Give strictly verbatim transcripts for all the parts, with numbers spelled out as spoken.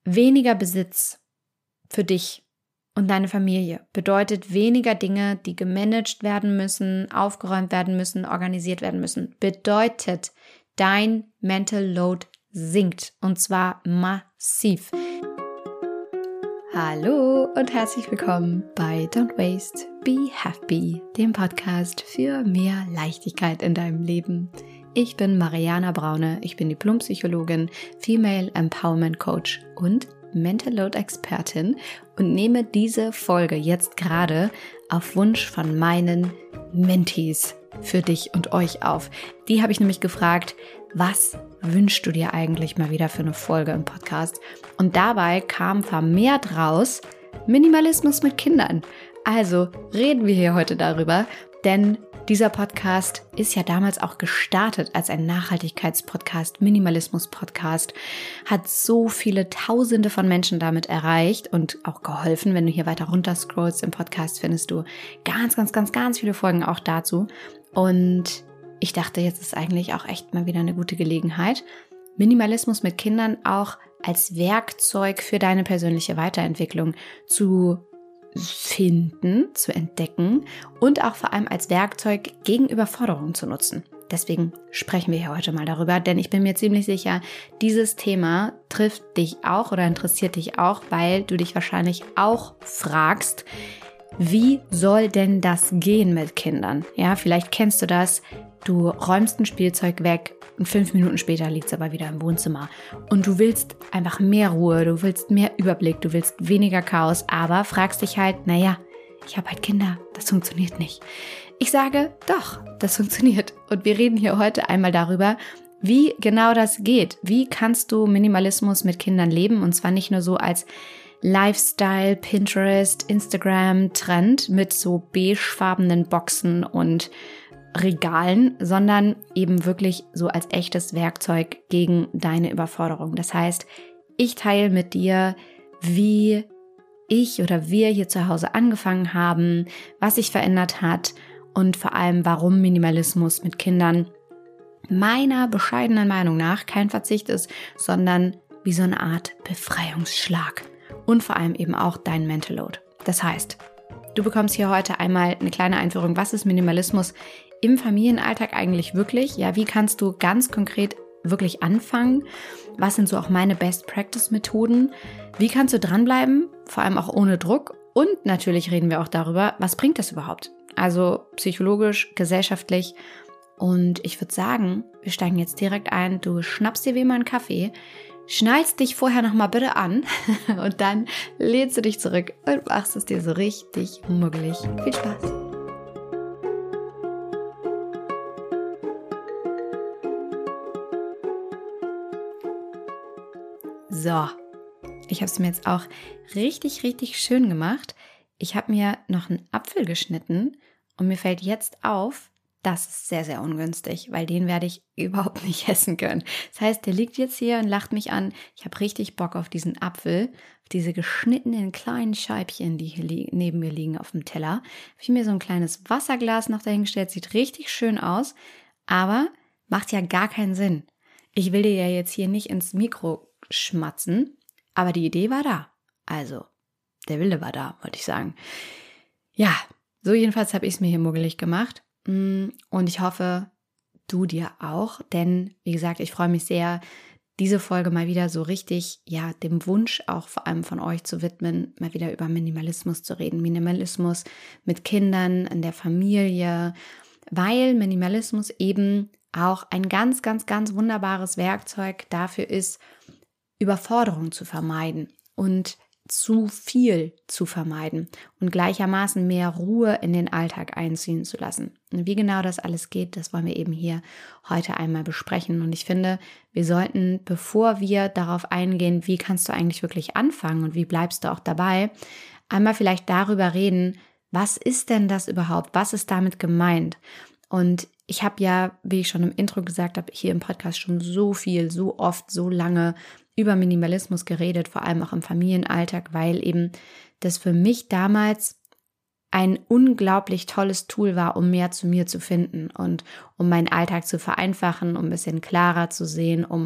weniger Besitz für dich und deine Familie bedeutet weniger Dinge, die gemanagt werden müssen, aufgeräumt werden müssen, organisiert werden müssen. Bedeutet, dein Mental Load sinkt und zwar massiv. Hallo und herzlich willkommen bei Don't Waste, Be Happy, dem Podcast für mehr Leichtigkeit in deinem Leben. Ich bin Mariana Braune, ich bin Diplompsychologin, Female Empowerment Coach und Mental Load Expertin und nehme diese Folge jetzt gerade auf Wunsch von meinen Mentees für dich und euch auf. Die habe ich nämlich gefragt, was wünschst du dir eigentlich mal wieder für eine Folge im Podcast? Und dabei kam vermehrt raus Minimalismus mit Kindern. Also reden wir hier heute darüber, denn dieser Podcast ist ja damals auch gestartet als ein Nachhaltigkeitspodcast, Minimalismus-Podcast, hat so viele Tausende von Menschen damit erreicht und auch geholfen. Wenn du hier weiter runter scrollst im Podcast, findest du ganz, ganz, ganz, ganz viele Folgen auch dazu. Und ich dachte, jetzt ist eigentlich auch echt mal wieder eine gute Gelegenheit, Minimalismus mit Kindern auch als Werkzeug für deine persönliche Weiterentwicklung zu finden, zu entdecken und auch vor allem als Werkzeug gegen Überforderung zu nutzen. Deswegen sprechen wir hier heute mal darüber, denn ich bin mir ziemlich sicher, dieses Thema trifft dich auch oder interessiert dich auch, weil du dich wahrscheinlich auch fragst, wie soll denn das gehen mit Kindern? Ja, vielleicht kennst du das, du räumst ein Spielzeug weg und fünf Minuten später liegt es aber wieder im Wohnzimmer. Und du willst einfach mehr Ruhe, du willst mehr Überblick, du willst weniger Chaos, aber fragst dich halt, naja, ich habe halt Kinder, das funktioniert nicht. Ich sage, doch, das funktioniert. Und wir reden hier heute einmal darüber, wie genau das geht. Wie kannst du Minimalismus mit Kindern leben? Und zwar nicht nur so als Lifestyle, Pinterest, Instagram-Trend mit so beigefarbenen Boxen und Regalen, sondern eben wirklich so als echtes Werkzeug gegen deine Überforderung. Das heißt, ich teile mit dir, wie ich oder wir hier zu Hause angefangen haben, was sich verändert hat und vor allem, warum Minimalismus mit Kindern meiner bescheidenen Meinung nach kein Verzicht ist, sondern wie so eine Art Befreiungsschlag und vor allem eben auch dein Mental Load. Das heißt, du bekommst hier heute einmal eine kleine Einführung, was ist Minimalismus im Familienalltag eigentlich wirklich? Ja, wie kannst du ganz konkret wirklich anfangen? Was sind so auch meine Best-Practice-Methoden? Wie kannst du dranbleiben? Vor allem auch ohne Druck. Und natürlich reden wir auch darüber, was bringt das überhaupt? Also psychologisch, gesellschaftlich. Und ich würde sagen, wir steigen jetzt direkt ein. Du schnappst dir wie immer einen Kaffee, schnallst dich vorher nochmal bitte an und dann lehnst du dich zurück und machst es dir so richtig muggelig. Viel Spaß! So, ich habe es mir jetzt auch richtig, richtig schön gemacht. Ich habe mir noch einen Apfel geschnitten und mir fällt jetzt auf, das ist sehr, sehr ungünstig, weil den werde ich überhaupt nicht essen können. Das heißt, der liegt jetzt hier und lacht mich an. Ich habe richtig Bock auf diesen Apfel, auf diese geschnittenen kleinen Scheibchen, die hier li- neben mir liegen auf dem Teller. Habe ich mir so ein kleines Wasserglas noch dahingestellt, sieht richtig schön aus, aber macht ja gar keinen Sinn. Ich will dir ja jetzt hier nicht ins Mikro schmatzen, aber die Idee war da. Also, der Wille war da, wollte ich sagen. Ja, so jedenfalls habe ich es mir hier muggelig gemacht und ich hoffe, du dir auch, denn wie gesagt, ich freue mich sehr, diese Folge mal wieder so richtig, ja, dem Wunsch auch vor allem von euch zu widmen, mal wieder über Minimalismus zu reden. Minimalismus mit Kindern, in der Familie, weil Minimalismus eben auch ein ganz, ganz, ganz wunderbares Werkzeug dafür ist, Überforderung zu vermeiden und zu viel zu vermeiden und gleichermaßen mehr Ruhe in den Alltag einziehen zu lassen. Und wie genau das alles geht, das wollen wir eben hier heute einmal besprechen. Und ich finde, wir sollten, bevor wir darauf eingehen, wie kannst du eigentlich wirklich anfangen und wie bleibst du auch dabei, einmal vielleicht darüber reden, was ist denn das überhaupt? Was ist damit gemeint? Und ich habe ja, wie ich schon im Intro gesagt habe, hier im Podcast schon so viel, so oft, so lange über Minimalismus geredet, vor allem auch im Familienalltag, weil eben das für mich damals ein unglaublich tolles Tool war, um mehr zu mir zu finden und um meinen Alltag zu vereinfachen, um ein bisschen klarer zu sehen, um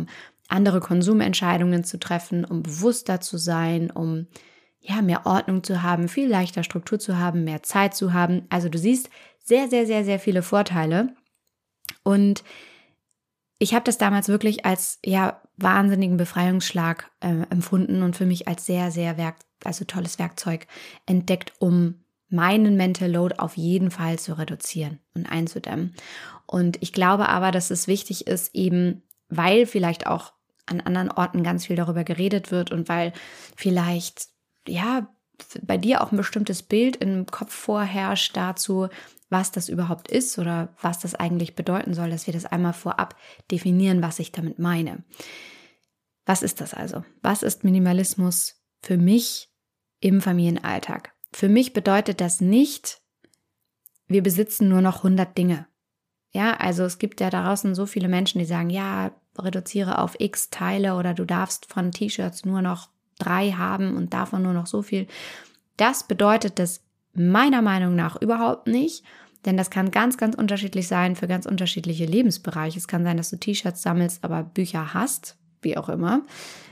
andere Konsumentscheidungen zu treffen, um bewusster zu sein, um ja, mehr Ordnung zu haben, viel leichter Struktur zu haben, mehr Zeit zu haben. Also du siehst sehr, sehr, sehr, sehr viele Vorteile. Und ich habe das damals wirklich als ja wahnsinnigen Befreiungsschlag äh, empfunden und für mich als sehr, sehr Werk, also tolles Werkzeug entdeckt, um meinen Mental Load auf jeden Fall zu reduzieren und einzudämmen. Und ich glaube aber, dass es wichtig ist, eben weil vielleicht auch an anderen Orten ganz viel darüber geredet wird und weil vielleicht ja bei dir auch ein bestimmtes Bild im Kopf vorherrscht dazu, was das überhaupt ist oder was das eigentlich bedeuten soll, dass wir das einmal vorab definieren, was ich damit meine. Was ist das also? Was ist Minimalismus für mich im Familienalltag? Für mich bedeutet das nicht, wir besitzen nur noch hundert Dinge. Ja, also es gibt ja da draußen so viele Menschen, die sagen, ja, reduziere auf x Teile oder du darfst von T-Shirts nur noch drei haben und davon nur noch so viel. Das bedeutet das meiner Meinung nach überhaupt nicht, denn das kann ganz, ganz unterschiedlich sein für ganz unterschiedliche Lebensbereiche. Es kann sein, dass du T-Shirts sammelst, aber Bücher hast, wie auch immer.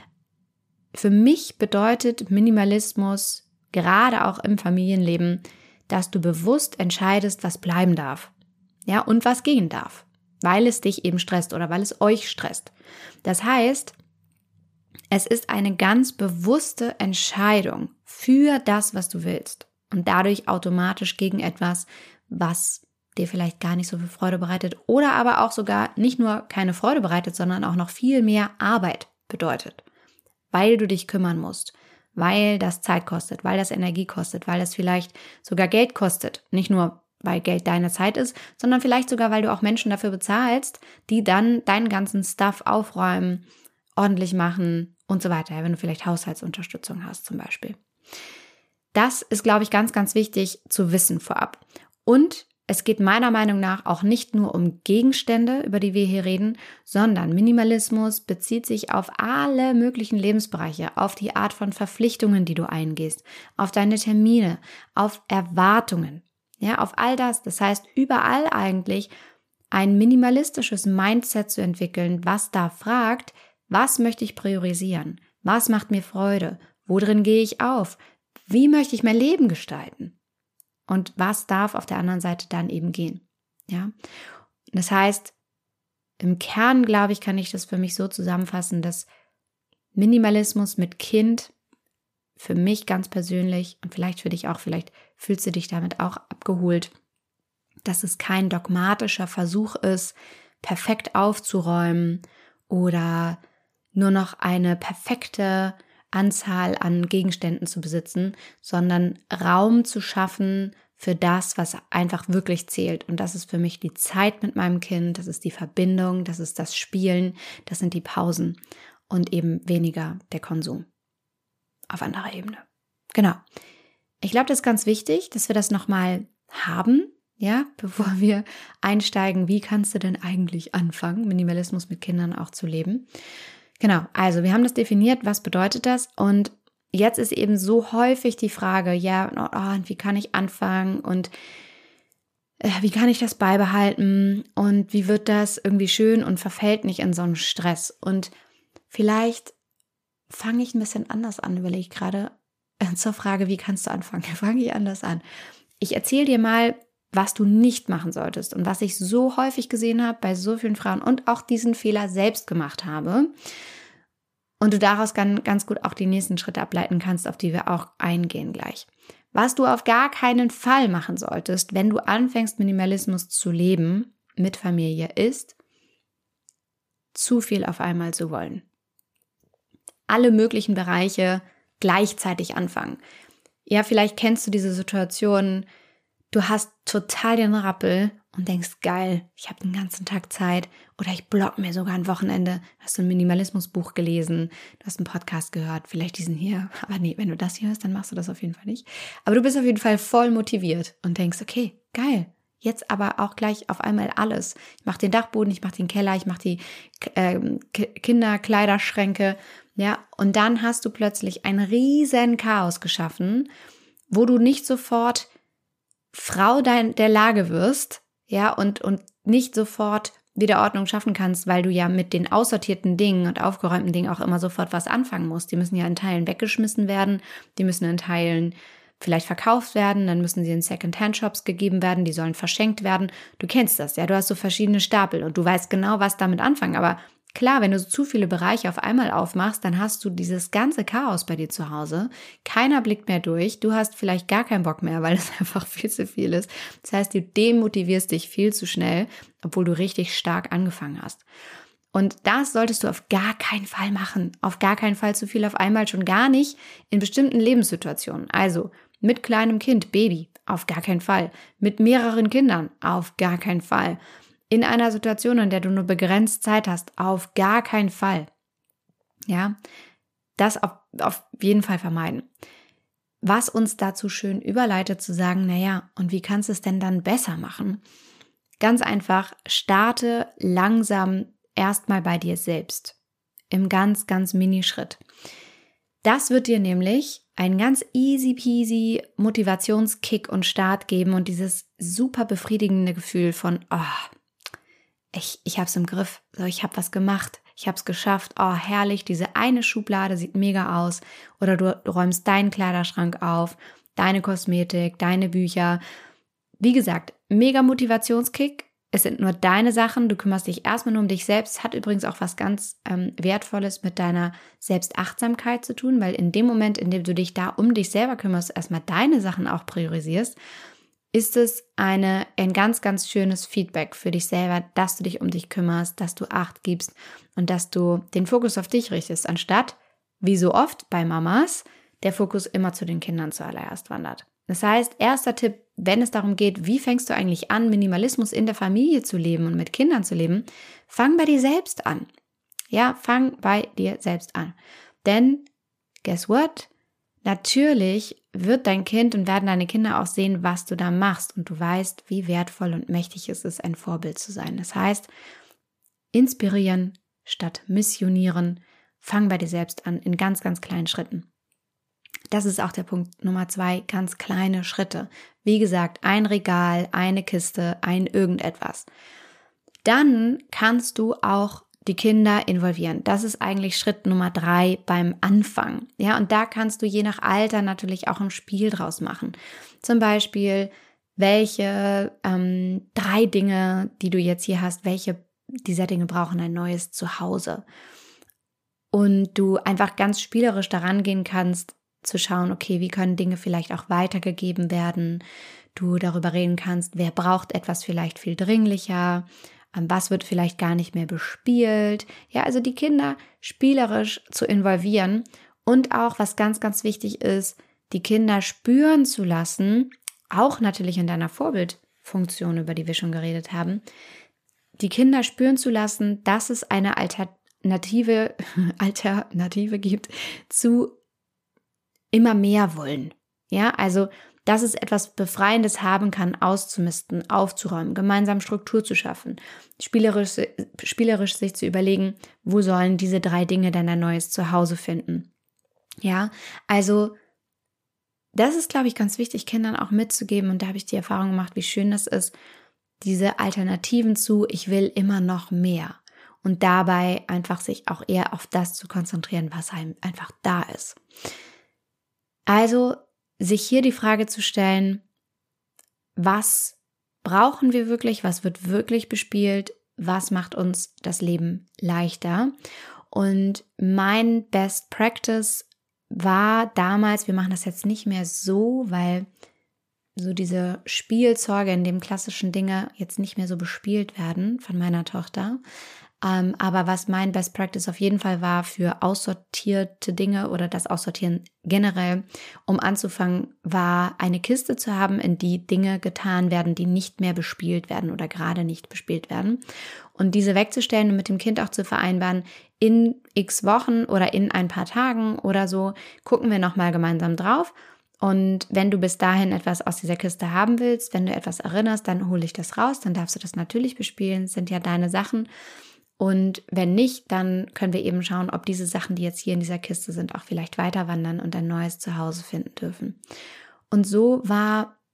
Für mich bedeutet Minimalismus gerade auch im Familienleben, dass du bewusst entscheidest, was bleiben darf, ja, und was gehen darf, weil es dich eben stresst oder weil es euch stresst. Das heißt, es ist eine ganz bewusste Entscheidung für das, was du willst und dadurch automatisch gegen etwas, was dir vielleicht gar nicht so viel Freude bereitet oder aber auch sogar nicht nur keine Freude bereitet, sondern auch noch viel mehr Arbeit bedeutet, weil du dich kümmern musst, weil das Zeit kostet, weil das Energie kostet, weil das vielleicht sogar Geld kostet, nicht nur weil Geld deine Zeit ist, sondern vielleicht sogar, weil du auch Menschen dafür bezahlst, die dann deinen ganzen Stuff aufräumen, ordentlich machen und so weiter, wenn du vielleicht Haushaltsunterstützung hast zum Beispiel. Das ist, glaube ich, ganz, ganz wichtig zu wissen vorab. Und es geht meiner Meinung nach auch nicht nur um Gegenstände, über die wir hier reden, sondern Minimalismus bezieht sich auf alle möglichen Lebensbereiche, auf die Art von Verpflichtungen, die du eingehst, auf deine Termine, auf Erwartungen, ja, auf all das. Das heißt, überall eigentlich ein minimalistisches Mindset zu entwickeln, was da fragt, was möchte ich priorisieren? Was macht mir Freude? Worin gehe ich auf? Wie möchte ich mein Leben gestalten? Und was darf auf der anderen Seite dann eben gehen? Ja, das heißt, im Kern, glaube ich, kann ich das für mich so zusammenfassen, dass Minimalismus mit Kind für mich ganz persönlich und vielleicht für dich auch, vielleicht fühlst du dich damit auch abgeholt, dass es kein dogmatischer Versuch ist, perfekt aufzuräumen oder nur noch eine perfekte Anzahl an Gegenständen zu besitzen, sondern Raum zu schaffen für das, was einfach wirklich zählt. Und das ist für mich die Zeit mit meinem Kind, das ist die Verbindung, das ist das Spielen, das sind die Pausen und eben weniger der Konsum auf anderer Ebene. Genau. Ich glaube, das ist ganz wichtig, dass wir das nochmal haben, ja, bevor wir einsteigen, wie kannst du denn eigentlich anfangen, Minimalismus mit Kindern auch zu leben. Genau, also wir haben das definiert, was bedeutet das? Und jetzt ist eben so häufig die Frage, ja, oh, und wie kann ich anfangen und äh, wie kann ich das beibehalten und wie wird das irgendwie schön und verfällt nicht in so einen Stress? Und vielleicht fange ich ein bisschen anders an, überlege ich gerade äh, zur Frage, wie kannst du anfangen? Fange ich anders an. Ich erzähle dir mal, was du nicht machen solltest und was ich so häufig gesehen habe bei so vielen Frauen und auch diesen Fehler selbst gemacht habe und du daraus ganz, ganz gut auch die nächsten Schritte ableiten kannst, auf die wir auch eingehen gleich. Was du auf gar keinen Fall machen solltest, wenn du anfängst, Minimalismus zu leben mit Familie, ist, zu viel auf einmal zu wollen. Alle möglichen Bereiche gleichzeitig anfangen. Ja, vielleicht kennst du diese Situation, du hast total den Rappel und denkst, geil, ich habe den ganzen Tag Zeit oder ich block mir sogar ein Wochenende. Hast du ein Minimalismusbuch gelesen, du hast einen Podcast gehört, vielleicht diesen hier. Aber nee, wenn du das hier hörst, dann machst du das auf jeden Fall nicht. Aber du bist auf jeden Fall voll motiviert und denkst, okay, geil, jetzt aber auch gleich auf einmal alles. Ich mache den Dachboden, ich mache den Keller, ich mache die äh, Kinderkleiderschränke. Ja, und dann hast du plötzlich ein riesen Chaos geschaffen, wo du nicht sofort Frau dein, der Lage wirst, ja, und, und nicht sofort wieder Ordnung schaffen kannst, weil du ja mit den aussortierten Dingen und aufgeräumten Dingen auch immer sofort was anfangen musst. Die müssen ja in Teilen weggeschmissen werden, die müssen in Teilen vielleicht verkauft werden, dann müssen sie in Second-Hand-Shops gegeben werden, die sollen verschenkt werden. Du kennst das, ja, du hast so verschiedene Stapel und du weißt genau, was damit anfangen, aber klar, wenn du so zu viele Bereiche auf einmal aufmachst, dann hast du dieses ganze Chaos bei dir zu Hause. Keiner blickt mehr durch. Du hast vielleicht gar keinen Bock mehr, weil es einfach viel zu viel ist. Das heißt, du demotivierst dich viel zu schnell, obwohl du richtig stark angefangen hast. Und das solltest du auf gar keinen Fall machen. Auf gar keinen Fall zu viel auf einmal, schon gar nicht in bestimmten Lebenssituationen. Also mit kleinem Kind, Baby, auf gar keinen Fall. Mit mehreren Kindern, auf gar keinen Fall. In einer Situation, in der du nur begrenzt Zeit hast, auf gar keinen Fall. Ja, das auf, auf jeden Fall vermeiden. Was uns dazu schön überleitet zu sagen, naja, und wie kannst du es denn dann besser machen? Ganz einfach, starte langsam erstmal bei dir selbst. Im ganz, ganz Minischritt. Das wird dir nämlich einen ganz easy peasy Motivationskick und Start geben und dieses super befriedigende Gefühl von, oh, Ich, ich habe es im Griff, so, ich habe was gemacht, ich habe es geschafft, oh herrlich, diese eine Schublade sieht mega aus oder du, du räumst deinen Kleiderschrank auf, deine Kosmetik, deine Bücher. Wie gesagt, mega Motivationskick, es sind nur deine Sachen, du kümmerst dich erstmal nur um dich selbst, hat übrigens auch was ganz ähm, Wertvolles mit deiner Selbstachtsamkeit zu tun, weil in dem Moment, in dem du dich da um dich selber kümmerst, erstmal deine Sachen auch priorisierst, ist es eine, ein ganz, ganz schönes Feedback für dich selber, dass du dich um dich kümmerst, dass du Acht gibst und dass du den Fokus auf dich richtest, anstatt, wie so oft bei Mamas, der Fokus immer zu den Kindern zuallererst wandert. Das heißt, erster Tipp, wenn es darum geht, wie fängst du eigentlich an, Minimalismus in der Familie zu leben und mit Kindern zu leben, fang bei dir selbst an. Ja, fang bei dir selbst an. Denn, guess what? Natürlich wird dein Kind und werden deine Kinder auch sehen, was du da machst und du weißt, wie wertvoll und mächtig es ist, ein Vorbild zu sein. Das heißt, inspirieren statt missionieren, fang bei dir selbst an in ganz, ganz kleinen Schritten. Das ist auch der Punkt Nummer zwei, ganz kleine Schritte. Wie gesagt, ein Regal, eine Kiste, ein irgendetwas. Dann kannst du auch die Kinder involvieren. Das ist eigentlich Schritt Nummer drei beim Anfang. Ja, und da kannst du je nach Alter natürlich auch ein Spiel draus machen. Zum Beispiel, welche ähm, drei Dinge, die du jetzt hier hast, welche dieser Dinge brauchen ein neues Zuhause? Und du einfach ganz spielerisch daran gehen kannst, zu schauen, okay, wie können Dinge vielleicht auch weitergegeben werden? Du darüber reden kannst, wer braucht etwas vielleicht viel dringlicher? Was wird vielleicht gar nicht mehr bespielt? Ja, also die Kinder spielerisch zu involvieren und auch, was ganz, ganz wichtig ist, die Kinder spüren zu lassen, auch natürlich in deiner Vorbildfunktion, über die wir schon geredet haben, die Kinder spüren zu lassen, dass es eine Alternative, Alternative gibt zu immer mehr wollen. Ja, also dass es etwas Befreiendes haben kann, auszumisten, aufzuräumen, gemeinsam Struktur zu schaffen, spielerisch, spielerisch sich zu überlegen, wo sollen diese drei Dinge denn ein neues Zuhause finden. Ja, also das ist, glaube ich, ganz wichtig, Kindern auch mitzugeben, und da habe ich die Erfahrung gemacht, wie schön das ist, diese Alternativen zu, ich will immer noch mehr, und dabei einfach sich auch eher auf das zu konzentrieren, was einem einfach da ist. Also sich hier die Frage zu stellen, was brauchen wir wirklich, was wird wirklich bespielt, was macht uns das Leben leichter. Und mein Best Practice war damals, wir machen das jetzt nicht mehr so, weil so diese Spielzeuge in dem klassischen Dinge jetzt nicht mehr so bespielt werden von meiner Tochter. Ähm, aber was mein Best Practice auf jeden Fall war für aussortierte Dinge oder das Aussortieren generell, um anzufangen, war eine Kiste zu haben, in die Dinge getan werden, die nicht mehr bespielt werden oder gerade nicht bespielt werden. Und diese wegzustellen und mit dem Kind auch zu vereinbaren, in x Wochen oder in ein paar Tagen oder so, gucken wir nochmal gemeinsam drauf. Und wenn du bis dahin etwas aus dieser Kiste haben willst, wenn du etwas erinnerst, dann hole ich das raus, dann darfst du das natürlich bespielen, das sind ja deine Sachen. Und wenn nicht, dann können wir eben schauen, ob diese Sachen, die jetzt hier in dieser Kiste sind, auch vielleicht weiter wandern und ein neues Zuhause finden dürfen. Und so war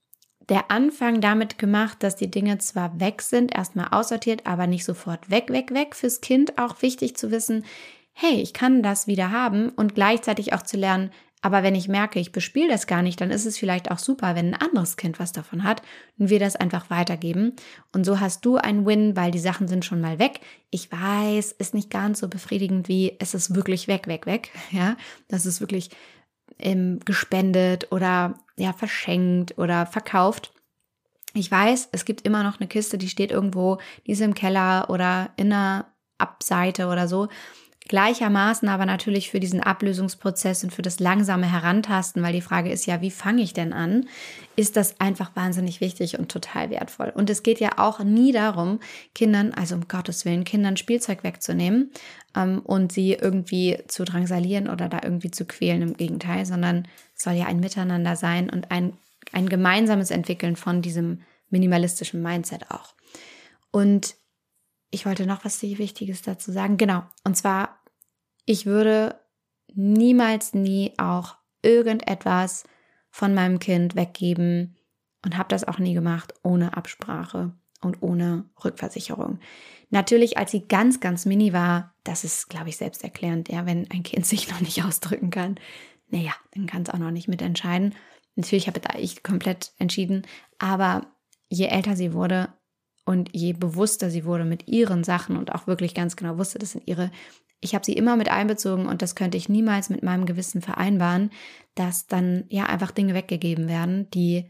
der Anfang damit gemacht, dass die Dinge zwar weg sind, erstmal aussortiert, aber nicht sofort weg, weg, weg. Fürs Kind auch wichtig zu wissen, hey, ich kann das wieder haben und gleichzeitig auch zu lernen, aber wenn ich merke, ich bespiele das gar nicht, dann ist es vielleicht auch super, wenn ein anderes Kind was davon hat und wir das einfach weitergeben. Und so hast du ein Win, weil die Sachen sind schon mal weg. Ich weiß, ist nicht ganz so befriedigend wie es ist wirklich weg, weg, weg. Ja, das ist wirklich ähm, gespendet oder ja verschenkt oder verkauft. Ich weiß, es gibt immer noch eine Kiste, die steht irgendwo, die ist im Keller oder in einer Abseite oder so. Gleichermaßen aber natürlich für diesen Ablösungsprozess und für das langsame Herantasten, weil die Frage ist ja, wie fange ich denn an, ist das einfach wahnsinnig wichtig und total wertvoll. Und es geht ja auch nie darum, Kindern, also um Gottes Willen, Kindern Spielzeug wegzunehmen ähm, und sie irgendwie zu drangsalieren oder da irgendwie zu quälen, im Gegenteil, sondern es soll ja ein Miteinander sein und ein, ein gemeinsames Entwickeln von diesem minimalistischen Mindset auch. Und ich wollte noch was Wichtiges dazu sagen. Genau. Und zwar, ich würde niemals, nie auch irgendetwas von meinem Kind weggeben und habe das auch nie gemacht ohne Absprache und ohne Rückversicherung. Natürlich, als sie ganz, ganz mini war, das ist, glaube ich, selbsterklärend, ja, wenn ein Kind sich noch nicht ausdrücken kann, naja, dann kann es auch noch nicht mitentscheiden. Natürlich habe da ich komplett entschieden, aber je älter sie wurde, und je bewusster sie wurde mit ihren Sachen und auch wirklich ganz genau wusste, das sind ihre, ich habe sie immer mit einbezogen und das könnte ich niemals mit meinem Gewissen vereinbaren, dass dann ja einfach Dinge weggegeben werden, die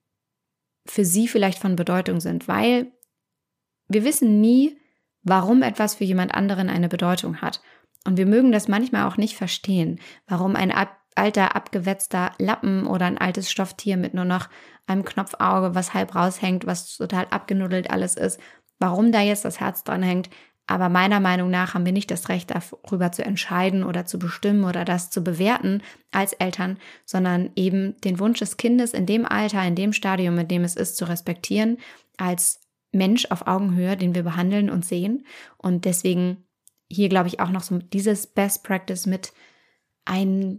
für sie vielleicht von Bedeutung sind, weil wir wissen nie, warum etwas für jemand anderen eine Bedeutung hat. Und wir mögen das manchmal auch nicht verstehen, warum ein ab, alter, abgewetzter Lappen oder ein altes Stofftier mit nur noch einem Knopfauge, was halb raushängt, was total abgenuddelt alles ist, warum da jetzt das Herz dran hängt. Aber meiner Meinung nach haben wir nicht das Recht, darüber zu entscheiden oder zu bestimmen oder das zu bewerten als Eltern, sondern eben den Wunsch des Kindes in dem Alter, in dem Stadium, in dem es ist, zu respektieren, als Mensch auf Augenhöhe, den wir behandeln und sehen. Und deswegen hier, glaube ich, auch noch so dieses Best Practice mit ein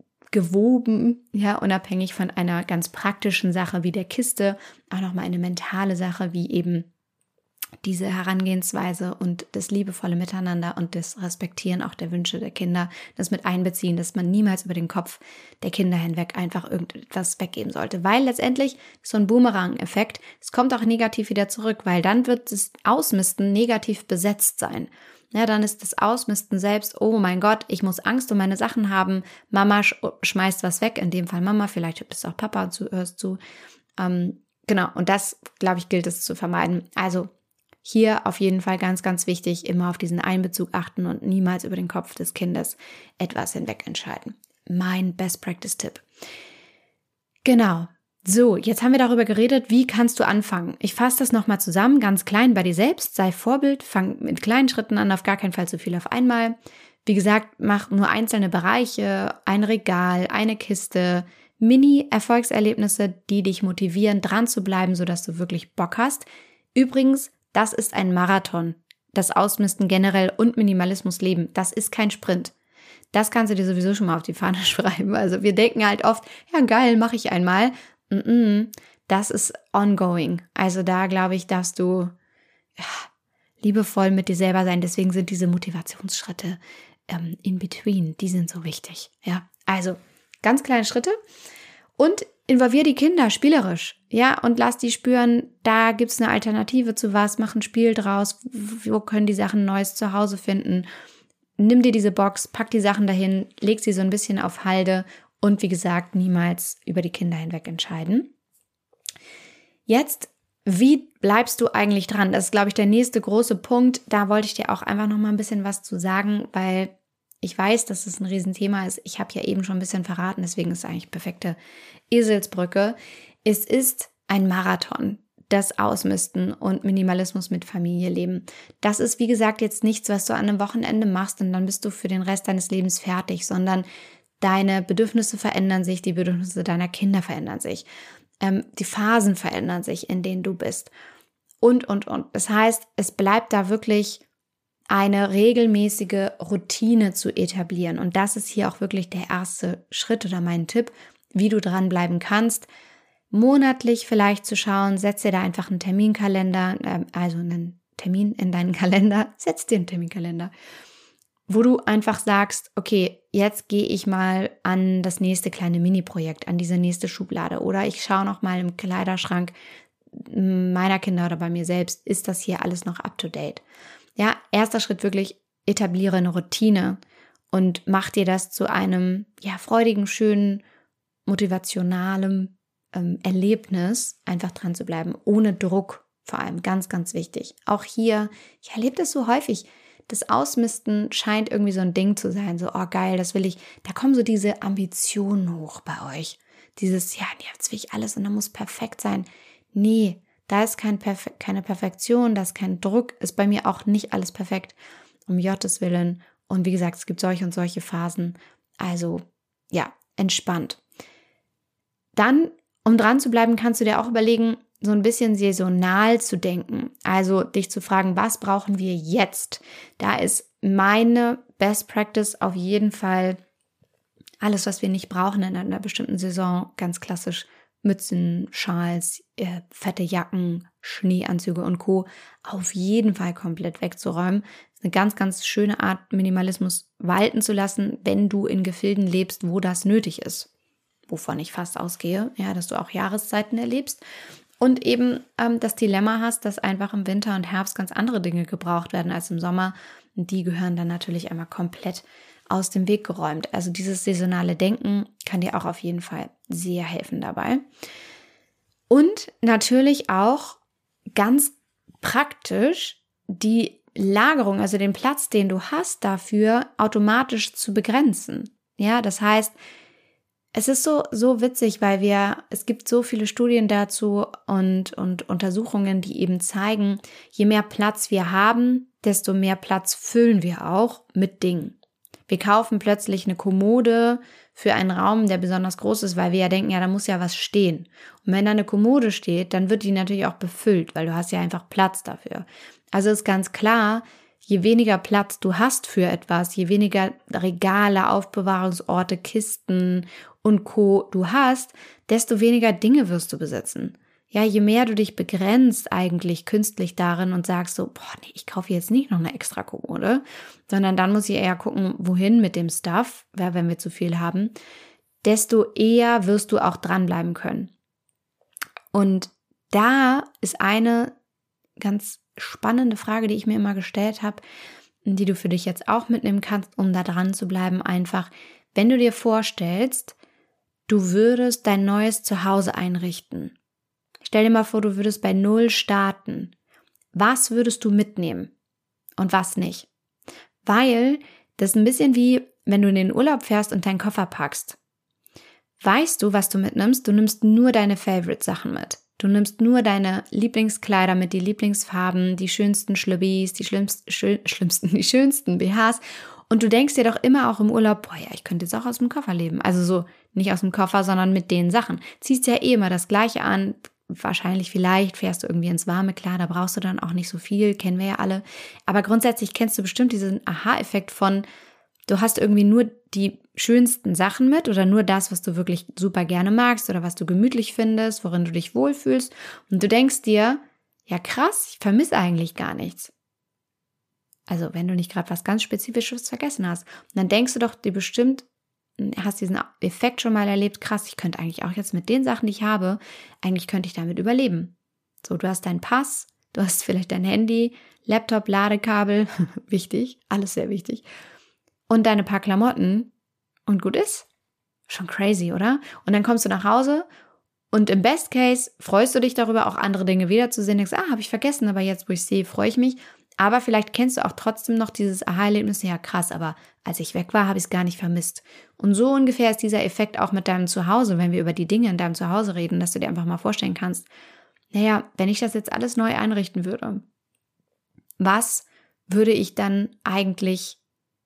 gewoben, ja, unabhängig von einer ganz praktischen Sache wie der Kiste, auch nochmal eine mentale Sache wie eben diese Herangehensweise und das liebevolle Miteinander und das Respektieren auch der Wünsche der Kinder, das mit einbeziehen, dass man niemals über den Kopf der Kinder hinweg einfach irgendetwas weggeben sollte, weil letztendlich so ein Boomerang-Effekt, es kommt auch negativ wieder zurück, weil dann wird das Ausmisten negativ besetzt sein. Ja, dann ist das Ausmisten selbst, oh mein Gott, ich muss Angst um meine Sachen haben, Mama sch- schmeißt was weg, in dem Fall Mama, vielleicht bist du auch Papa und hörst zu. Ähm, genau, und das, glaube ich, gilt es zu vermeiden. Also hier auf jeden Fall ganz, ganz wichtig, immer auf diesen Einbezug achten und niemals über den Kopf des Kindes etwas hinweg entscheiden. Mein Best-Practice-Tipp. Genau. So, jetzt haben wir darüber geredet, wie kannst du anfangen? Ich fasse das nochmal zusammen, ganz klein bei dir selbst, sei Vorbild, fang mit kleinen Schritten an, auf gar keinen Fall zu viel auf einmal. Wie gesagt, mach nur einzelne Bereiche, ein Regal, eine Kiste, Mini-Erfolgserlebnisse, die dich motivieren, dran zu bleiben, sodass du wirklich Bock hast. Übrigens, das ist ein Marathon, das Ausmisten generell und Minimalismus leben, das ist kein Sprint. Das kannst du dir sowieso schon mal auf die Fahne schreiben. Also wir denken halt oft, ja geil, mache ich einmal. Das ist ongoing. Also da, glaube ich, darfst du ja, liebevoll mit dir selber sein. Deswegen sind diese Motivationsschritte ähm, in between, die sind so wichtig. Ja, also ganz kleine Schritte und involvier die Kinder spielerisch. Ja, und lass die spüren, da gibt es eine Alternative zu was, mach ein Spiel draus, wo können die Sachen Neues zu Hause finden. Nimm dir diese Box, pack die Sachen dahin, leg sie so ein bisschen auf Halde. Und wie gesagt, niemals über die Kinder hinweg entscheiden. Jetzt, wie bleibst du eigentlich dran? Das ist, glaube ich, der nächste große Punkt. Da wollte ich dir auch einfach noch mal ein bisschen was zu sagen, weil ich weiß, dass es ein Riesenthema ist. Ich habe ja eben schon ein bisschen verraten, deswegen ist es eigentlich perfekte Eselsbrücke. Es ist ein Marathon, das Ausmisten und Minimalismus mit Familie leben. Das ist, wie gesagt, jetzt nichts, was du an einem Wochenende machst und dann bist du für den Rest deines Lebens fertig, sondern deine Bedürfnisse verändern sich, die Bedürfnisse deiner Kinder verändern sich. Ähm, die Phasen verändern sich, in denen du bist. Und, und, und. Das heißt, es bleibt da wirklich eine regelmäßige Routine zu etablieren. Und das ist hier auch wirklich der erste Schritt oder mein Tipp, wie du dranbleiben kannst. monatlich vielleicht zu schauen, setz dir da einfach einen Terminkalender, äh, also einen Termin in deinen Kalender, setz dir einen Terminkalender, wo du einfach sagst, okay, jetzt gehe ich mal an das nächste kleine Mini-Projekt, an diese nächste Schublade oder ich schaue noch mal im Kleiderschrank meiner Kinder oder bei mir selbst, ist das hier alles noch up to date? Ja, erster Schritt wirklich, etabliere eine Routine und mach dir das zu einem ja freudigen, schönen, motivationalem ähm, Erlebnis, einfach dran zu bleiben, ohne Druck, vor allem ganz, ganz wichtig. Auch hier, ich erlebe das so häufig, das Ausmisten scheint irgendwie so ein Ding zu sein, so, oh geil, das will ich, da kommen so diese Ambitionen hoch bei euch, dieses, ja, jetzt will ich alles und dann muss perfekt sein. Nee, da ist kein Perfe- keine Perfektion, da ist kein Druck, ist bei mir auch nicht alles perfekt, um Gottes Willen. Und wie gesagt, es gibt solche und solche Phasen. Also, ja, entspannt. Dann, um dran zu bleiben, kannst du dir auch überlegen, so ein bisschen saisonal zu denken. Also dich zu fragen, was brauchen wir jetzt? Da ist meine Best Practice auf jeden Fall alles, was wir nicht brauchen in einer bestimmten Saison, ganz klassisch Mützen, Schals, äh, fette Jacken, Schneeanzüge und Co. auf jeden Fall komplett wegzuräumen. Das ist eine ganz, ganz schöne Art, Minimalismus walten zu lassen, wenn du in Gefilden lebst, wo das nötig ist. Wovon ich fast ausgehe, ja, dass du auch Jahreszeiten erlebst. Und eben ähm, das Dilemma hast, dass einfach im Winter und Herbst ganz andere Dinge gebraucht werden als im Sommer. Und die gehören dann natürlich einmal komplett aus dem Weg geräumt. Also dieses saisonale Denken kann dir auch auf jeden Fall sehr helfen dabei. Und natürlich auch ganz praktisch die Lagerung, also den Platz, den du hast, dafür automatisch zu begrenzen. Ja, das heißt, es ist so, so witzig, weil wir, es gibt so viele Studien dazu und, und Untersuchungen, die eben zeigen, je mehr Platz wir haben, desto mehr Platz füllen wir auch mit Dingen. Wir kaufen plötzlich eine Kommode für einen Raum, der besonders groß ist, weil wir ja denken, ja, da muss ja was stehen. Und wenn da eine Kommode steht, dann wird die natürlich auch befüllt, weil du hast ja einfach Platz dafür. Also ist ganz klar, je weniger Platz du hast für etwas, je weniger Regale, Aufbewahrungsorte, Kisten und Co. du hast, desto weniger Dinge wirst du besitzen. Ja, je mehr du dich begrenzt eigentlich künstlich darin und sagst so, boah, nee, ich kaufe jetzt nicht noch eine extra Kommode, sondern dann muss ich eher gucken, wohin mit dem Stuff, wenn wir zu viel haben, desto eher wirst du auch dranbleiben können. Und da ist eine ganz spannende Frage, die ich mir immer gestellt habe, die du für dich jetzt auch mitnehmen kannst, um da dran zu bleiben, einfach, wenn du dir vorstellst, du würdest dein neues Zuhause einrichten. Stell dir mal vor, du würdest bei Null starten. Was würdest du mitnehmen und was nicht? Weil das ist ein bisschen wie, wenn du in den Urlaub fährst und deinen Koffer packst. Weißt du, was du mitnimmst? Du nimmst nur deine Favorite-Sachen mit. Du nimmst nur deine Lieblingskleider mit, die Lieblingsfarben, die schönsten Schlübbis, die schlimmsten, schön, schlimmsten, die schönsten B Hs. Und du denkst dir doch immer auch im Urlaub, boah ja, ich könnte jetzt auch aus dem Koffer leben. Also so, nicht aus dem Koffer, sondern mit den Sachen. Ziehst ja eh immer das Gleiche an. Wahrscheinlich, vielleicht fährst du irgendwie ins Warme, klar, da brauchst du dann auch nicht so viel, kennen wir ja alle. Aber grundsätzlich kennst du bestimmt diesen Aha-Effekt von, du hast irgendwie nur die schönsten Sachen mit oder nur das, was du wirklich super gerne magst oder was du gemütlich findest, worin du dich wohlfühlst. Und du denkst dir, ja krass, ich vermisse eigentlich gar nichts. Also wenn du nicht gerade was ganz Spezifisches vergessen hast. Und dann denkst du doch dir bestimmt, hast diesen Effekt schon mal erlebt, krass, ich könnte eigentlich auch jetzt mit den Sachen, die ich habe, eigentlich könnte ich damit überleben. So, du hast deinen Pass, du hast vielleicht dein Handy, Laptop, Ladekabel, wichtig, alles sehr wichtig, und deine paar Klamotten und gut ist. Schon crazy, oder? Und dann kommst du nach Hause und im Best Case freust du dich darüber, auch andere Dinge wiederzusehen, denkst, ah, habe ich vergessen, aber jetzt, wo ich sehe, freue ich mich. Aber vielleicht kennst du auch trotzdem noch dieses Aha-Erlebnis, ja krass, aber als ich weg war, habe ich es gar nicht vermisst. Und so ungefähr ist dieser Effekt auch mit deinem Zuhause, wenn wir über die Dinge in deinem Zuhause reden, dass du dir einfach mal vorstellen kannst, naja, wenn ich das jetzt alles neu einrichten würde, was würde ich dann eigentlich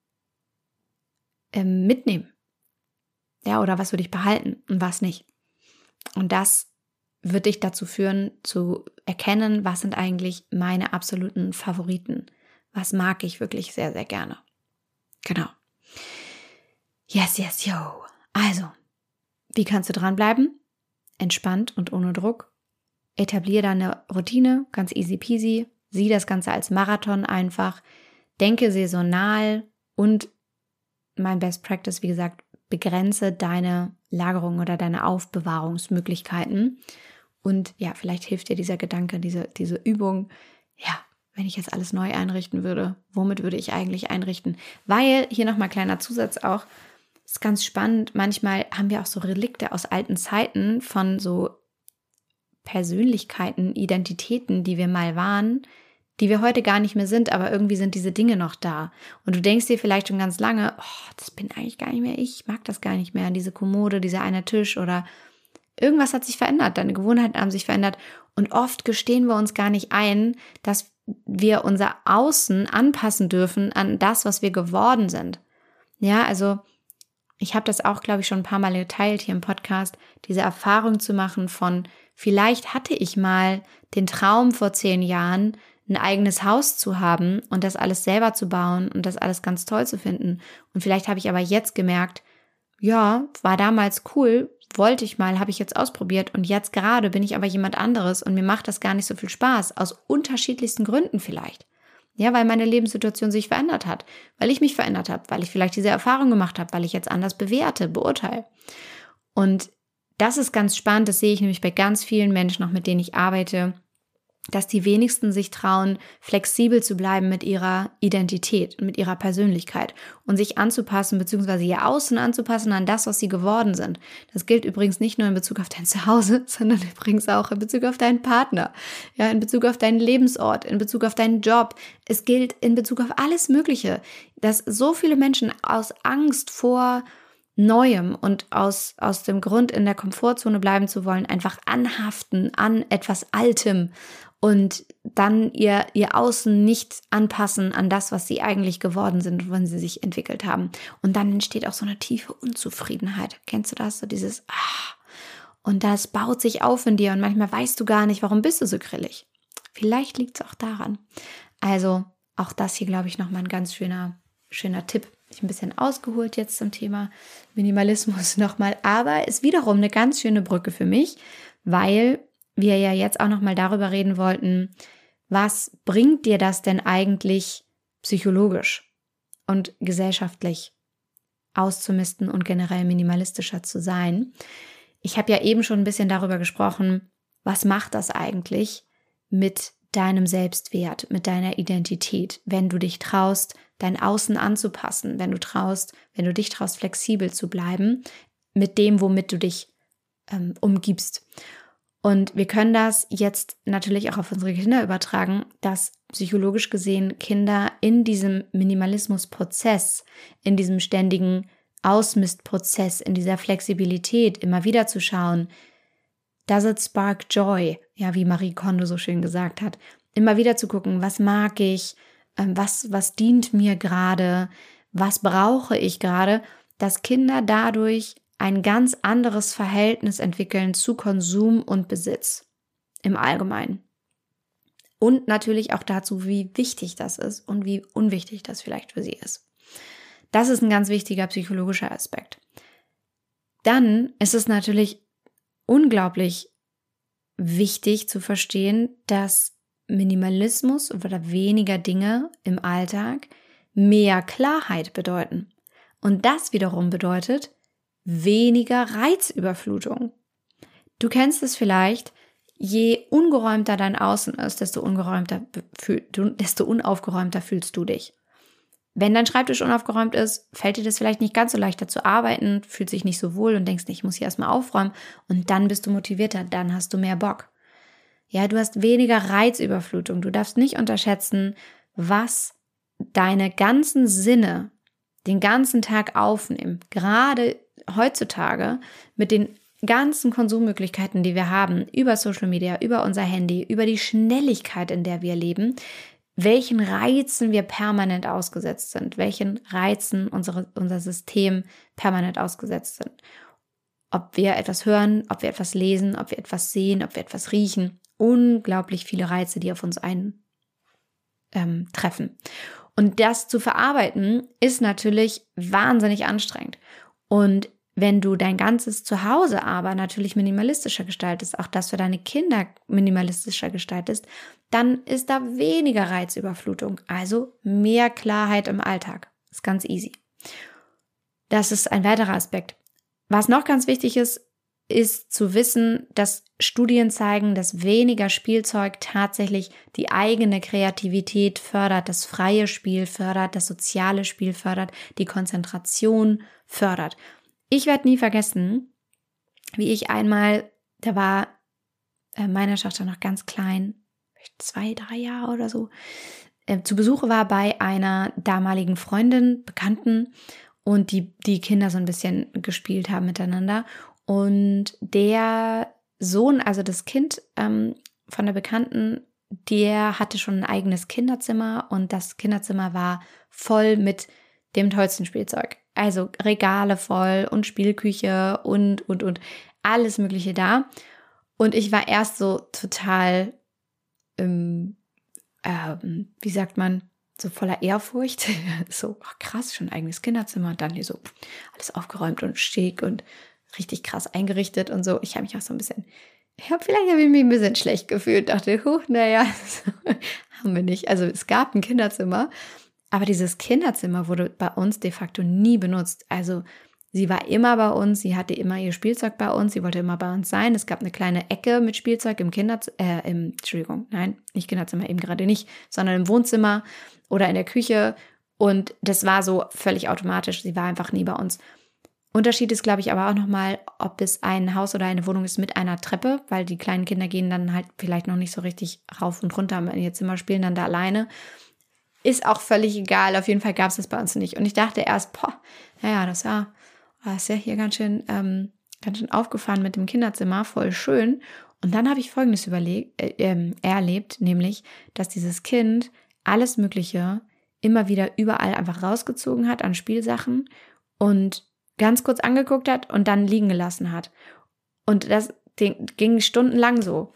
ähm, mitnehmen? Ja, oder was würde ich behalten und was nicht? Und das wird dich dazu führen, zu erkennen, was sind eigentlich meine absoluten Favoriten. Was mag ich wirklich sehr, sehr gerne. Genau. Yes, yes, yo. Also, wie kannst du dranbleiben? entspannt und ohne Druck. Etabliere deine Routine, ganz easy peasy. Sieh das Ganze als Marathon einfach. Denke saisonal und mein Best Practice, wie gesagt, begrenze deine Lagerung oder deine Aufbewahrungsmöglichkeiten. Und ja, vielleicht hilft dir dieser Gedanke, diese, diese Übung. Ja, wenn ich jetzt alles neu einrichten würde, womit würde ich eigentlich einrichten? Weil, hier nochmal kleiner Zusatz auch, ist ganz spannend, manchmal haben wir auch so Relikte aus alten Zeiten von so Persönlichkeiten, Identitäten, die wir mal waren, die wir heute gar nicht mehr sind, aber irgendwie sind diese Dinge noch da. Und du denkst dir vielleicht schon ganz lange, oh, das bin eigentlich gar nicht mehr ich, ich mag das gar nicht mehr, diese Kommode, dieser eine Tisch oder irgendwas hat sich verändert, deine Gewohnheiten haben sich verändert. Und oft gestehen wir uns gar nicht ein, dass wir unser Außen anpassen dürfen an das, was wir geworden sind. Ja, also ich habe das auch, glaube ich, schon ein paar Mal geteilt hier im Podcast, diese Erfahrung zu machen von, vielleicht hatte ich mal den Traum vor zehn Jahren, ein eigenes Haus zu haben und das alles selber zu bauen und das alles ganz toll zu finden. Und vielleicht habe ich aber jetzt gemerkt, ja, war damals cool, wollte ich mal, habe ich jetzt ausprobiert und jetzt gerade bin ich aber jemand anderes und mir macht das gar nicht so viel Spaß, aus unterschiedlichsten Gründen vielleicht. Ja, weil meine Lebenssituation sich verändert hat, weil ich mich verändert habe, weil ich vielleicht diese Erfahrung gemacht habe, weil ich jetzt anders bewerte, beurteile. Und das ist ganz spannend, das sehe ich nämlich bei ganz vielen Menschen, auch mit denen ich arbeite, dass die wenigsten sich trauen, flexibel zu bleiben mit ihrer Identität, mit ihrer Persönlichkeit und sich anzupassen, beziehungsweise ihr Außen anzupassen an das, was sie geworden sind. Das gilt übrigens nicht nur in Bezug auf dein Zuhause, sondern übrigens auch in Bezug auf deinen Partner, ja, in Bezug auf deinen Lebensort, in Bezug auf deinen Job. Es gilt in Bezug auf alles Mögliche, dass so viele Menschen aus Angst vor Neuem und aus, aus dem Grund, in der Komfortzone bleiben zu wollen, einfach anhaften an etwas Altem und dann ihr, ihr Außen nicht anpassen an das, was sie eigentlich geworden sind, wenn sie sich entwickelt haben. Und dann entsteht auch so eine tiefe Unzufriedenheit. Kennst du das? So dieses Ah. Und das baut sich auf in dir und manchmal weißt du gar nicht, warum bist du so grillig. Vielleicht liegt es auch daran. Also auch das hier, glaube ich, nochmal ein ganz schöner, schöner Tipp. Ich habe ein bisschen ausgeholt jetzt zum Thema Minimalismus nochmal, aber ist wiederum eine ganz schöne Brücke für mich, weil wir ja jetzt auch nochmal darüber reden wollten, was bringt dir das denn eigentlich psychologisch und gesellschaftlich auszumisten und generell minimalistischer zu sein. Ich habe ja eben schon ein bisschen darüber gesprochen, was macht das eigentlich mit deinem Selbstwert, mit deiner Identität, wenn du dich traust, dein Außen anzupassen, wenn du traust, wenn du dich traust, flexibel zu bleiben mit dem, womit du dich ähm, umgibst. Und wir können das jetzt natürlich auch auf unsere Kinder übertragen, dass psychologisch gesehen Kinder in diesem Minimalismusprozess, in diesem ständigen Ausmistprozess, in dieser Flexibilität immer wieder zu schauen, does it spark joy, ja, wie Marie Kondo so schön gesagt hat, immer wieder zu gucken, was mag ich, was, was dient mir gerade, was brauche ich gerade, dass Kinder dadurch ein ganz anderes Verhältnis entwickeln zu Konsum und Besitz im Allgemeinen. Und natürlich auch dazu, wie wichtig das ist und wie unwichtig das vielleicht für sie ist. Das ist ein ganz wichtiger psychologischer Aspekt. Dann ist es natürlich unglaublich wichtig zu verstehen, dass Minimalismus oder weniger Dinge im Alltag mehr Klarheit bedeuten. Und das wiederum bedeutet weniger Reizüberflutung. Du kennst es vielleicht, je ungeräumter dein Außen ist, desto ungeräumter, desto unaufgeräumter fühlst du dich. Wenn dein Schreibtisch unaufgeräumt ist, fällt dir das vielleicht nicht ganz so leichter zu arbeiten, fühlt sich nicht so wohl und denkst nicht, ich muss hier erstmal aufräumen und dann bist du motivierter, dann hast du mehr Bock. Ja, du hast weniger Reizüberflutung. Du darfst nicht unterschätzen, was deine ganzen Sinne den ganzen Tag aufnehmen. Gerade heutzutage mit den ganzen Konsummöglichkeiten, die wir haben, über Social Media, über unser Handy, über die Schnelligkeit, in der wir leben, welchen Reizen wir permanent ausgesetzt sind, welchen Reizen unsere, unser System permanent ausgesetzt sind. Ob wir etwas hören, ob wir etwas lesen, ob wir etwas sehen, ob wir etwas riechen. Unglaublich viele Reize, die auf uns eintreffen. Ähm, Und das zu verarbeiten, ist natürlich wahnsinnig anstrengend. Und wenn du dein ganzes Zuhause aber natürlich minimalistischer gestaltest, auch das für deine Kinder minimalistischer gestaltest, dann ist da weniger Reizüberflutung, also mehr Klarheit im Alltag. Ist ganz easy. Das ist ein weiterer Aspekt. Was noch ganz wichtig ist, ist zu wissen, dass Studien zeigen, dass weniger Spielzeug tatsächlich die eigene Kreativität fördert, das freie Spiel fördert, das soziale Spiel fördert, die Konzentration fördert. Ich werde nie vergessen, wie ich einmal, da war meine Tochter noch ganz klein, zwei, drei Jahre oder so, äh, zu Besuch war bei einer damaligen Freundin, Bekannten, und die, die Kinder so ein bisschen gespielt haben miteinander. Und der Sohn, also das Kind ähm, von der Bekannten, der hatte schon ein eigenes Kinderzimmer und das Kinderzimmer war voll mit dem tollsten Spielzeug. Also Regale voll und Spielküche und, und, und alles Mögliche da. Und ich war erst so total, ähm, ähm, wie sagt man, so voller Ehrfurcht. So, ach krass, schon ein eigenes Kinderzimmer. Und dann hier so alles aufgeräumt und schick und richtig krass eingerichtet und so. Ich habe mich auch so ein bisschen, ich habe vielleicht habe ich mich ein bisschen schlecht gefühlt. Dachte, huh, naja, haben wir nicht. Also es gab ein Kinderzimmer, aber dieses Kinderzimmer wurde bei uns de facto nie benutzt. Also sie war immer bei uns, sie hatte immer ihr Spielzeug bei uns, sie wollte immer bei uns sein. Es gab eine kleine Ecke mit Spielzeug im Kinderzimmer, äh, im, Entschuldigung, nein, nicht Kinderzimmer, eben gerade nicht, sondern im Wohnzimmer oder in der Küche. Und das war so völlig automatisch, sie war einfach nie bei uns. Unterschied ist, glaube ich, aber auch nochmal, ob es ein Haus oder eine Wohnung ist mit einer Treppe, weil die kleinen Kinder gehen dann halt vielleicht noch nicht so richtig rauf und runter in ihr Zimmer, spielen dann da alleine. Ist auch völlig egal, auf jeden Fall gab es das bei uns nicht. Und ich dachte erst, boah, naja, das war, das ist ja hier ganz schön, ähm, ganz schön aufgefahren mit dem Kinderzimmer, voll schön. Und dann habe ich Folgendes überlegt, äh, äh, erlebt, nämlich, dass dieses Kind alles Mögliche immer wieder überall einfach rausgezogen hat an Spielsachen und ganz kurz angeguckt hat und dann liegen gelassen hat. Und das ging stundenlang so.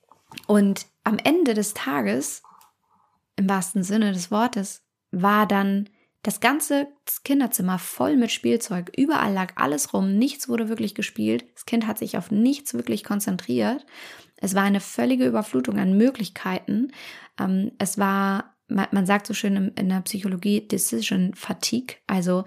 Und am Ende des Tages, im wahrsten Sinne des Wortes, war dann das ganze Kinderzimmer voll mit Spielzeug. Überall lag alles rum, nichts wurde wirklich gespielt. Das Kind hat sich auf nichts wirklich konzentriert. Es war eine völlige Überflutung an Möglichkeiten. Es war, man sagt so schön in der Psychologie, Decision Fatigue, also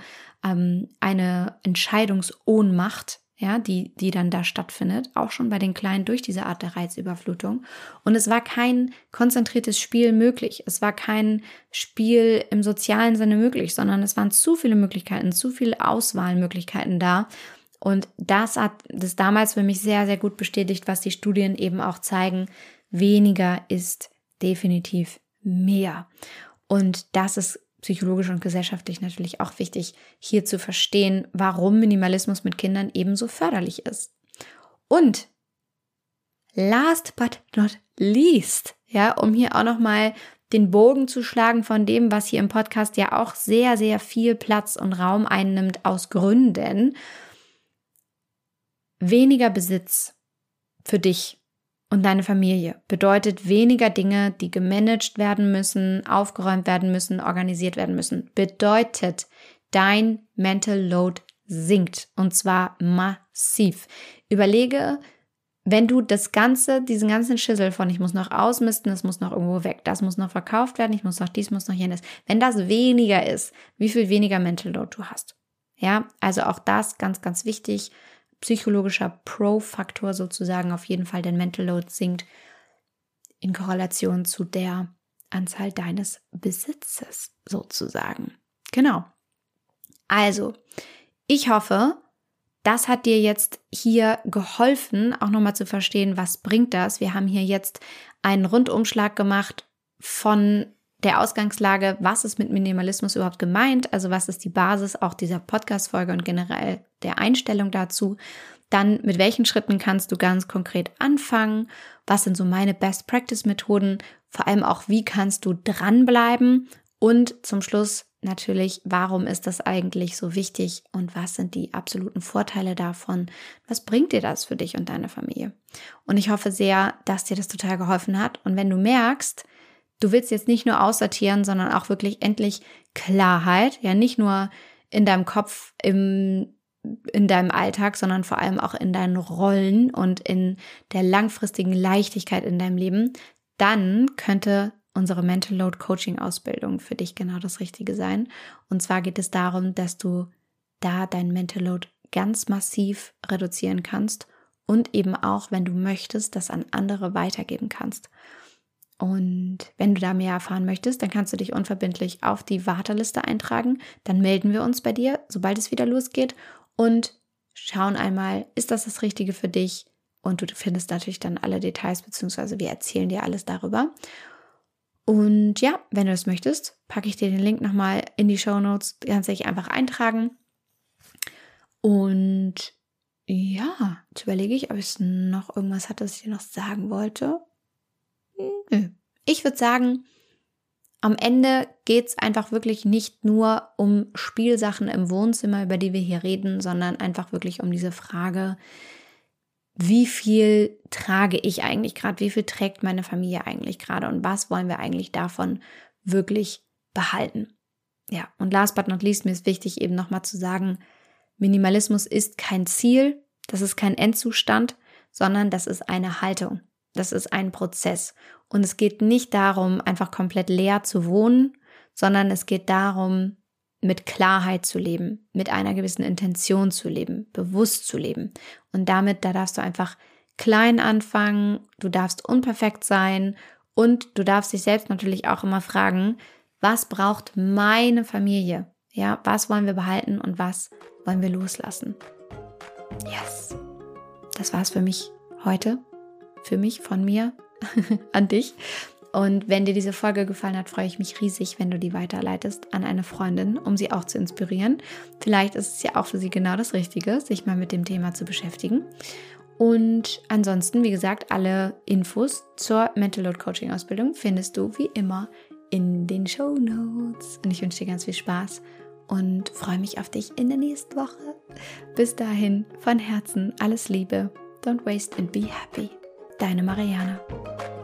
eine Entscheidungsohnmacht, ja, die, die dann da stattfindet, auch schon bei den Kleinen durch diese Art der Reizüberflutung. Und es war kein konzentriertes Spiel möglich. Es war kein Spiel im sozialen Sinne möglich, sondern es waren zu viele Möglichkeiten, zu viele Auswahlmöglichkeiten da. Und das hat das damals für mich sehr, sehr gut bestätigt, was die Studien eben auch zeigen. Weniger ist definitiv mehr. Und das ist psychologisch und gesellschaftlich natürlich auch wichtig, hier zu verstehen, warum Minimalismus mit Kindern ebenso förderlich ist. Und last but not least, ja, um hier auch nochmal den Bogen zu schlagen von dem, was hier im Podcast ja auch sehr, sehr viel Platz und Raum einnimmt aus Gründen, weniger Besitz für dich und deine Familie bedeutet weniger Dinge, die gemanagt werden müssen, aufgeräumt werden müssen, organisiert werden müssen. Bedeutet, dein Mental Load sinkt und zwar massiv. Überlege, wenn du das Ganze, diesen ganzen Schissel von ich muss noch ausmisten, es muss noch irgendwo weg, das muss noch verkauft werden, ich muss noch dies, muss noch jenes. Wenn das weniger ist, wie viel weniger Mental Load du hast. Ja, also auch das ganz, ganz wichtig. Psychologischer Pro-Faktor sozusagen, auf jeden Fall, denn Mental Load sinkt in Korrelation zu der Anzahl deines Besitzes sozusagen. Genau. Also, ich hoffe, das hat dir jetzt hier geholfen, auch nochmal zu verstehen, was bringt das. Wir haben hier jetzt einen Rundumschlag gemacht von der Ausgangslage, was ist mit Minimalismus überhaupt gemeint, also was ist die Basis auch dieser Podcast-Folge und generell der Einstellung dazu, dann mit welchen Schritten kannst du ganz konkret anfangen, was sind so meine Best-Practice-Methoden, vor allem auch, wie kannst du dranbleiben und zum Schluss natürlich, warum ist das eigentlich so wichtig und was sind die absoluten Vorteile davon, was bringt dir das für dich und deine Familie. Und ich hoffe sehr, dass dir das total geholfen hat und wenn du merkst, du willst jetzt nicht nur aussortieren, sondern auch wirklich endlich Klarheit, ja nicht nur in deinem Kopf im in deinem Alltag, sondern vor allem auch in deinen Rollen und in der langfristigen Leichtigkeit in deinem Leben, dann könnte unsere Mental Load Coaching Ausbildung für dich genau das Richtige sein. Und zwar geht es darum, dass du da dein Mental Load ganz massiv reduzieren kannst und eben auch, wenn du möchtest, das an andere weitergeben kannst. Und wenn du da mehr erfahren möchtest, dann kannst du dich unverbindlich auf die Warteliste eintragen. Dann melden wir uns bei dir, sobald es wieder losgeht und schauen einmal, ist das das Richtige für dich? Und du findest natürlich dann alle Details, beziehungsweise wir erzählen dir alles darüber. Und ja, wenn du das möchtest, packe ich dir den Link nochmal in die Shownotes. Du kannst dich einfach eintragen. Und ja, jetzt überlege ich, ob ich noch irgendwas hatte, was ich dir noch sagen wollte. Ich würde sagen, am Ende geht es einfach wirklich nicht nur um Spielsachen im Wohnzimmer, über die wir hier reden, sondern einfach wirklich um diese Frage, wie viel trage ich eigentlich gerade, wie viel trägt meine Familie eigentlich gerade und was wollen wir eigentlich davon wirklich behalten. Ja, und last but not least, mir ist wichtig eben nochmal zu sagen, Minimalismus ist kein Ziel, das ist kein Endzustand, sondern das ist eine Haltung. Das ist ein Prozess und es geht nicht darum, einfach komplett leer zu wohnen, sondern es geht darum, mit Klarheit zu leben, mit einer gewissen Intention zu leben, bewusst zu leben. Und damit, da darfst du einfach klein anfangen, du darfst unperfekt sein und du darfst dich selbst natürlich auch immer fragen, was braucht meine Familie? Ja, was wollen wir behalten und was wollen wir loslassen? Yes, das war's für mich heute. Für mich, von mir, an dich. Und wenn dir diese Folge gefallen hat, freue ich mich riesig, wenn du die weiterleitest an eine Freundin, um sie auch zu inspirieren. Vielleicht ist es ja auch für sie genau das Richtige, sich mal mit dem Thema zu beschäftigen. Und ansonsten, wie gesagt, alle Infos zur Mental Load Coaching Ausbildung findest du wie immer in den Shownotes. Und ich wünsche dir ganz viel Spaß und freue mich auf dich in der nächsten Woche. Bis dahin, von Herzen alles Liebe. Don't waste and be happy. Deine Mariana.